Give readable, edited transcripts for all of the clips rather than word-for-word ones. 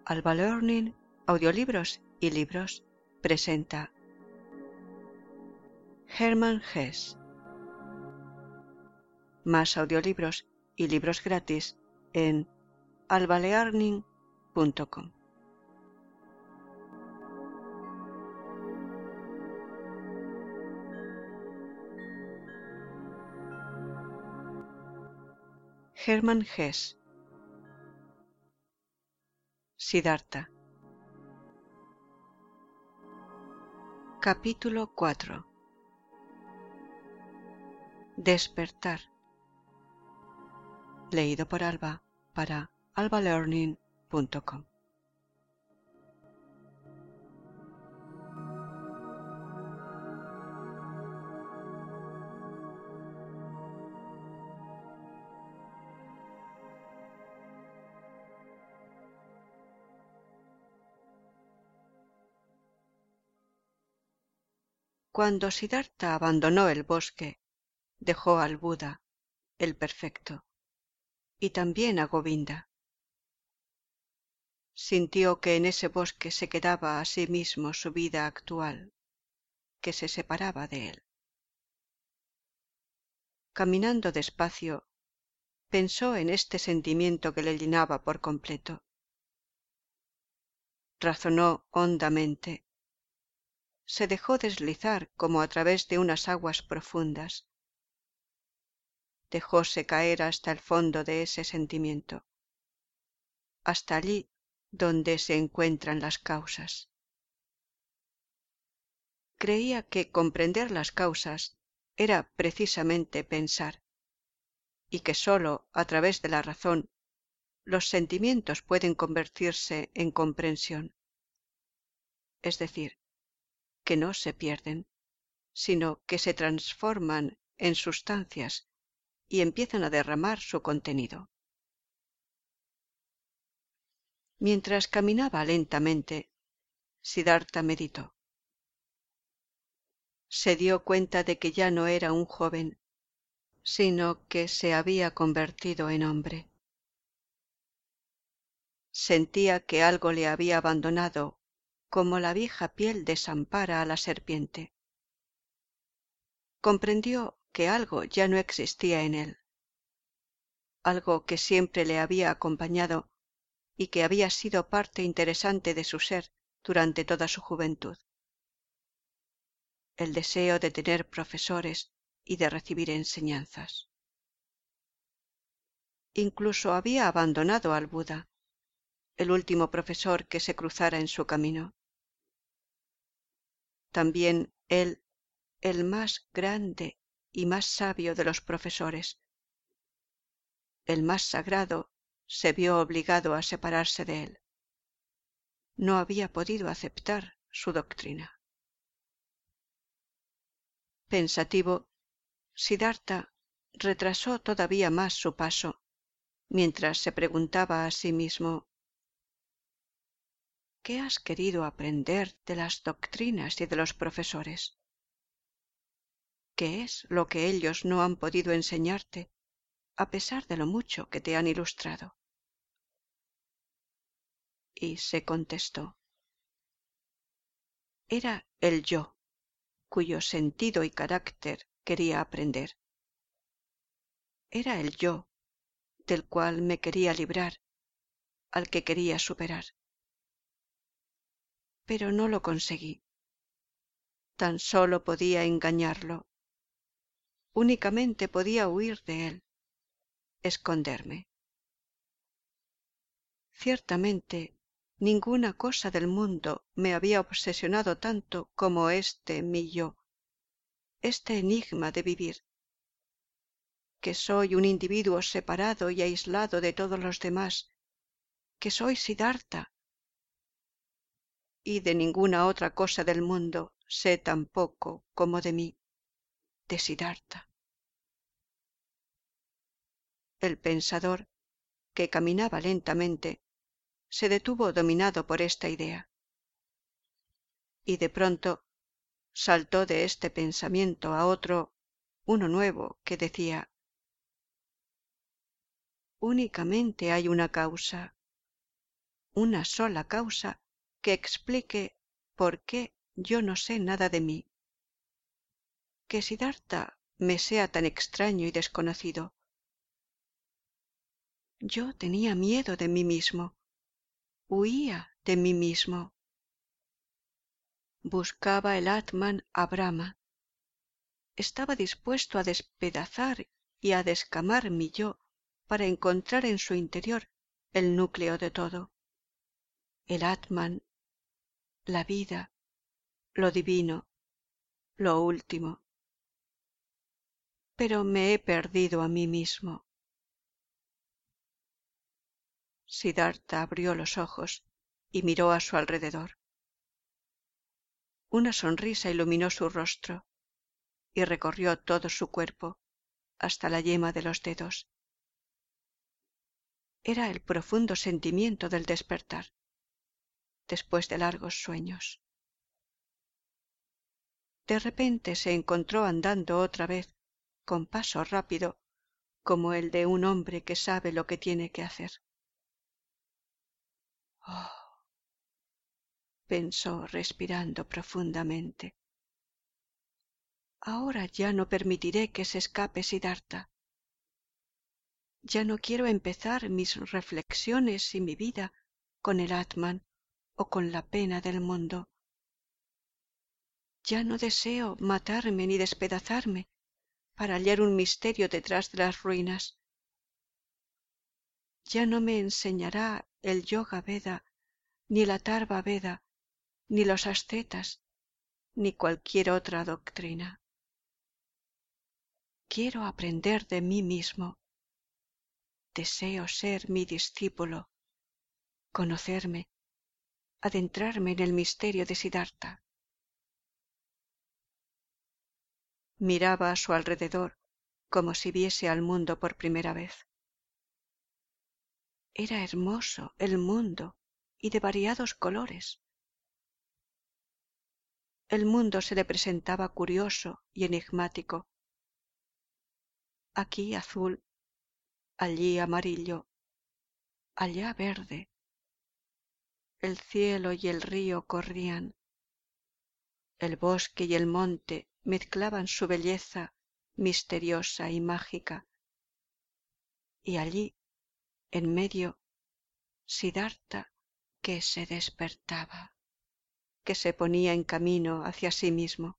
Alba Learning, Audiolibros y Libros presenta Hermann Hesse. Más audiolibros y libros gratis en albalearning.com. Hermann Hesse. Siddhartha. Capítulo 4. Despertar. Leído por Alba para albalearning.com. Cuando Siddhartha abandonó el bosque, dejó al Buda, el perfecto, y también a Govinda. Sintió que en ese bosque se quedaba a sí mismo su vida actual, que se separaba de él. Caminando despacio, pensó en este sentimiento que le llenaba por completo. Razonó hondamente. Se dejó deslizar como a través de unas aguas profundas. Dejóse caer hasta el fondo de ese sentimiento, hasta allí donde se encuentran las causas. Creía que comprender las causas era precisamente pensar, y que sólo a través de la razón los sentimientos pueden convertirse en comprensión, es decir, que no se pierden, sino que se transforman en sustancias y empiezan a derramar su contenido. Mientras caminaba lentamente, Siddhartha meditó. Se dio cuenta de que ya no era un joven, sino que se había convertido en hombre. Sentía que algo le había abandonado, como la vieja piel desampara a la serpiente. Comprendió que algo ya no existía en él, algo que siempre le había acompañado y que había sido parte interesante de su ser durante toda su juventud. El deseo de tener profesores y de recibir enseñanzas. Incluso había abandonado al Buda, el último profesor que se cruzara en su camino. También él, el más grande y más sabio de los profesores, el más sagrado, se vio obligado a separarse de él. No había podido aceptar su doctrina. Pensativo, Siddhartha retrasó todavía más su paso, mientras se preguntaba a sí mismo: ¿qué has querido aprender de las doctrinas y de los profesores? ¿Qué es lo que ellos no han podido enseñarte, a pesar de lo mucho que te han ilustrado? Y se contestó: era el yo, cuyo sentido y carácter quería aprender. Era el yo, del cual me quería librar, al que quería superar. Pero no lo conseguí. Tan solo podía engañarlo. Únicamente podía huir de él, esconderme. Ciertamente, ninguna cosa del mundo me había obsesionado tanto como mi yo, este enigma de vivir, que soy un individuo separado y aislado de todos los demás, que soy Siddhartha, y de ninguna otra cosa del mundo sé tan poco como de mí, de Siddhartha. El pensador, que caminaba lentamente, se detuvo dominado por esta idea, y de pronto saltó de este pensamiento a otro, uno nuevo, que decía: únicamente hay una causa, una sola causa que explique por qué yo no sé nada de mí. Que Siddhartha me sea tan extraño y desconocido. Yo tenía miedo de mí mismo, huía de mí mismo. Buscaba el Atman a Brahma. Estaba dispuesto a despedazar y a descamar mi yo para encontrar en su interior el núcleo de todo, el Atman, la vida, lo divino, lo último. Pero me he perdido a mí mismo. Siddhartha abrió los ojos y miró a su alrededor. Una sonrisa iluminó su rostro y recorrió todo su cuerpo hasta la yema de los dedos. Era el profundo sentimiento del despertar, después de largos sueños. De repente se encontró andando otra vez, con paso rápido, como el de un hombre que sabe lo que tiene que hacer. Oh, pensó respirando profundamente. Ahora ya no permitiré que se escape Siddhartha. Ya no quiero empezar mis reflexiones y mi vida con el Atman o con la pena del mundo. Ya no deseo matarme ni despedazarme para hallar un misterio detrás de las ruinas. Ya no me enseñará el Yoga Veda, ni el Atharva Veda, ni los ascetas, ni cualquier otra doctrina. Quiero aprender de mí mismo. Deseo ser mi discípulo, conocerme, adentrarme en el misterio de Siddhartha. Miraba a su alrededor como si viese al mundo por primera vez. Era hermoso el mundo y de variados colores. El mundo se le presentaba curioso y enigmático. Aquí azul, allí amarillo, allá verde. El cielo y el río corrían. El bosque y el monte mezclaban su belleza misteriosa y mágica. Y allí, en medio, Siddhartha que se despertaba, que se ponía en camino hacia sí mismo.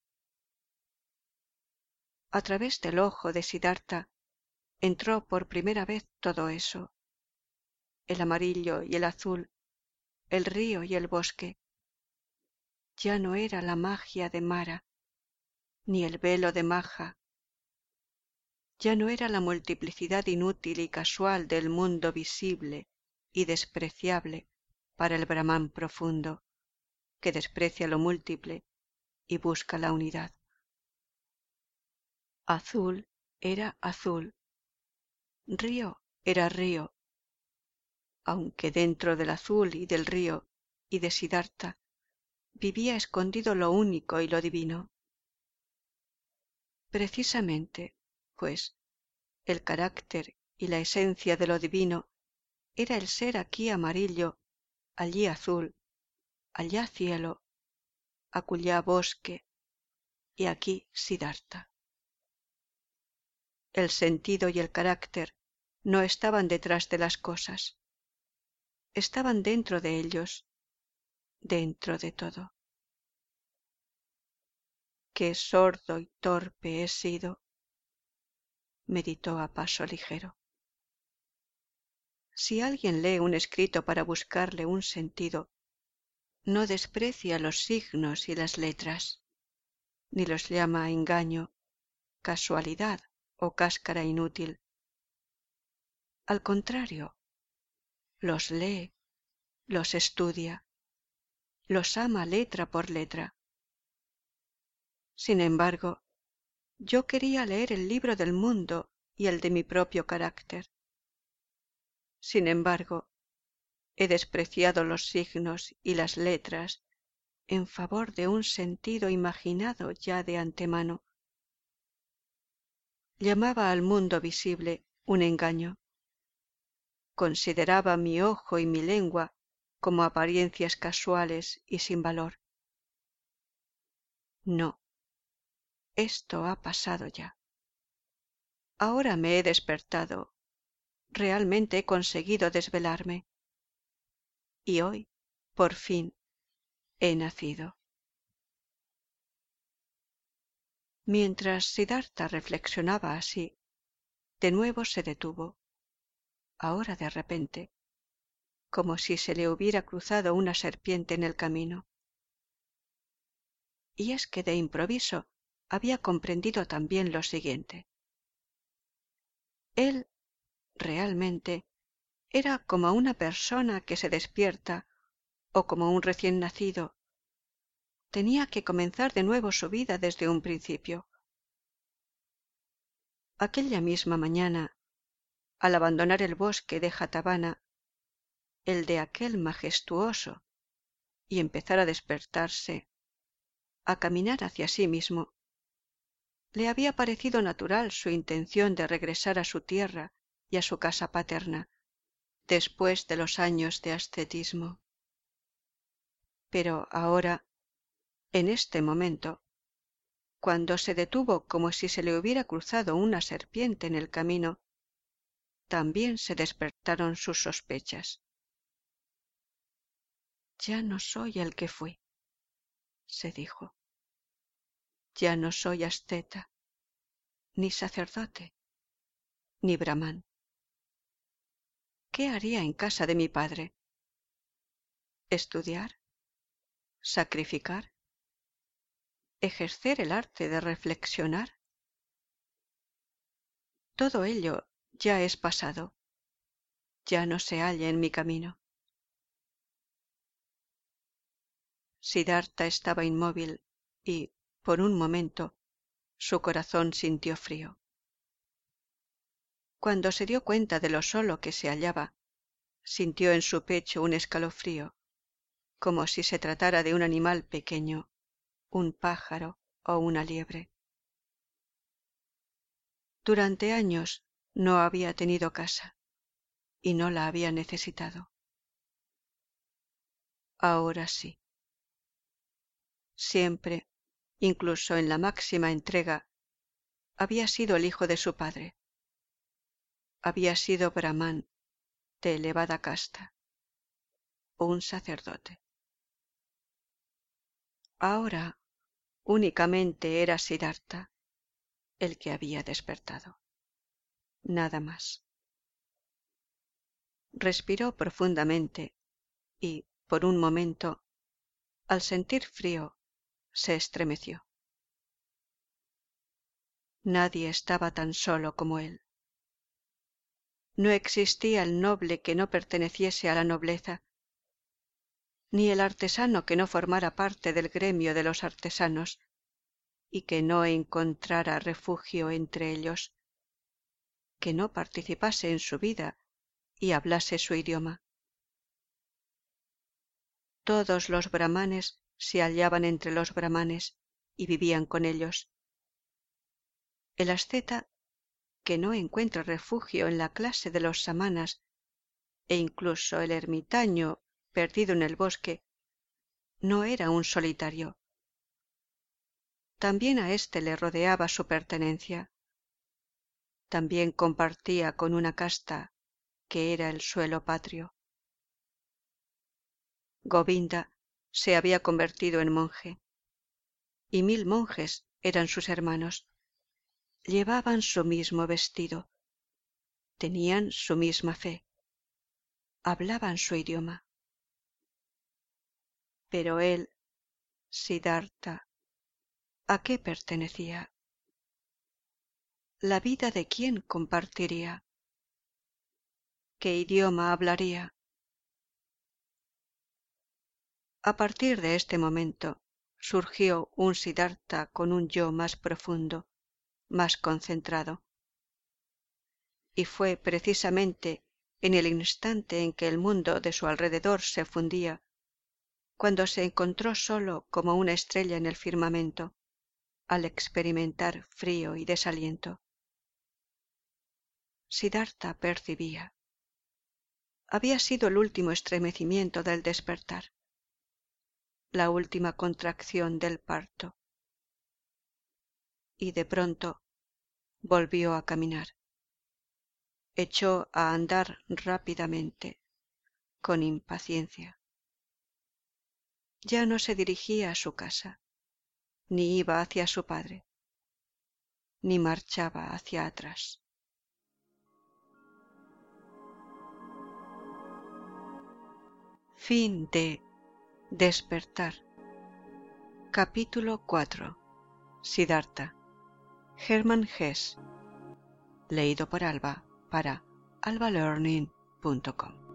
A través del ojo de Siddhartha entró por primera vez todo eso, el amarillo y el azul, el río y el bosque. Ya no era la magia de Mara, ni el velo de Maja. Ya no era la multiplicidad inútil y casual del mundo visible y despreciable para el Brahman profundo, que desprecia lo múltiple y busca la unidad. Azul era azul, río era río, aunque dentro del azul y del río y de Siddhartha vivía escondido lo único y lo divino. Precisamente, pues, el carácter y la esencia de lo divino era el ser aquí amarillo, allí azul, allá cielo, acullá bosque y aquí Siddhartha. El sentido y el carácter no estaban detrás de las cosas, estaban dentro de ellos, dentro de todo. Qué sordo y torpe he sido, meditó a paso ligero. Si alguien lee un escrito para buscarle un sentido, no desprecia los signos y las letras, ni los llama engaño, casualidad o cáscara inútil. Al contrario, los lee, los estudia, los ama letra por letra. Sin embargo, yo quería leer el libro del mundo y el de mi propio carácter. Sin embargo, he despreciado los signos y las letras en favor de un sentido imaginado ya de antemano. Llamaba al mundo visible un engaño. Consideraba mi ojo y mi lengua como apariencias casuales y sin valor. No, esto ha pasado ya. Ahora me he despertado, realmente he conseguido desvelarme, y hoy, por fin, he nacido. Mientras Siddhartha reflexionaba así, de nuevo se detuvo, ahora de repente, como si se le hubiera cruzado una serpiente en el camino. Y es que de improviso había comprendido también lo siguiente. Él, realmente, era como una persona que se despierta o como un recién nacido. Tenía que comenzar de nuevo su vida desde un principio. Aquella misma mañana, al abandonar el bosque de Jetavana, el de aquel majestuoso, y empezar a despertarse, a caminar hacia sí mismo, le había parecido natural su intención de regresar a su tierra y a su casa paterna, después de los años de ascetismo. Pero ahora, en este momento, cuando se detuvo como si se le hubiera cruzado una serpiente en el camino, también se despertaron sus sospechas. Ya no soy el que fui, se dijo. Ya no soy asceta, ni sacerdote, ni brahmán. ¿Qué haría en casa de mi padre? ¿Estudiar? ¿Sacrificar? ¿Ejercer el arte de reflexionar? Todo ello ya es pasado, ya no se halla en mi camino. Siddhartha estaba inmóvil y, por un momento, su corazón sintió frío. Cuando se dio cuenta de lo solo que se hallaba, sintió en su pecho un escalofrío, como si se tratara de un animal pequeño, un pájaro o una liebre. Durante años no había tenido casa y no la había necesitado. Ahora sí. Siempre, incluso en la máxima entrega, había sido el hijo de su padre. Había sido brahmán de elevada casta, un sacerdote. Ahora únicamente era Siddhartha el que había despertado. Nada más. Respiró profundamente y, por un momento, al sentir frío, se estremeció. Nadie estaba tan solo como él. No existía el noble que no perteneciese a la nobleza, ni el artesano que no formara parte del gremio de los artesanos y que no encontrara refugio entre ellos, que no participase en su vida y hablase su idioma. Todos los brahmanes se hallaban entre los brahmanes y vivían con ellos. El asceta que no encuentra refugio en la clase de los samanas e incluso el ermitaño perdido en el bosque no era un solitario. También a éste le rodeaba su pertenencia. También compartía con una casta que era el suelo patrio. Govinda se había convertido en monje, y 1000 monjes eran sus hermanos. Llevaban su mismo vestido, tenían su misma fe, hablaban su idioma. Pero él, Siddhartha, ¿a qué pertenecía? ¿La vida de quién compartiría? ¿Qué idioma hablaría? A partir de este momento surgió un Siddhartha con un yo más profundo, más concentrado. Y fue precisamente en el instante en que el mundo de su alrededor se fundía, cuando se encontró solo como una estrella en el firmamento, al experimentar frío y desaliento. Siddhartha percibía. había sido el último estremecimiento del despertar, la última contracción del parto, y de pronto volvió a caminar. Echó a andar rápidamente, con impaciencia. Ya no se dirigía a su casa, ni iba hacia su padre, ni marchaba hacia atrás. Fin de Despertar. Capítulo 4. Siddhartha. Hermann Hesse. Leído por Alba para albalearning.com.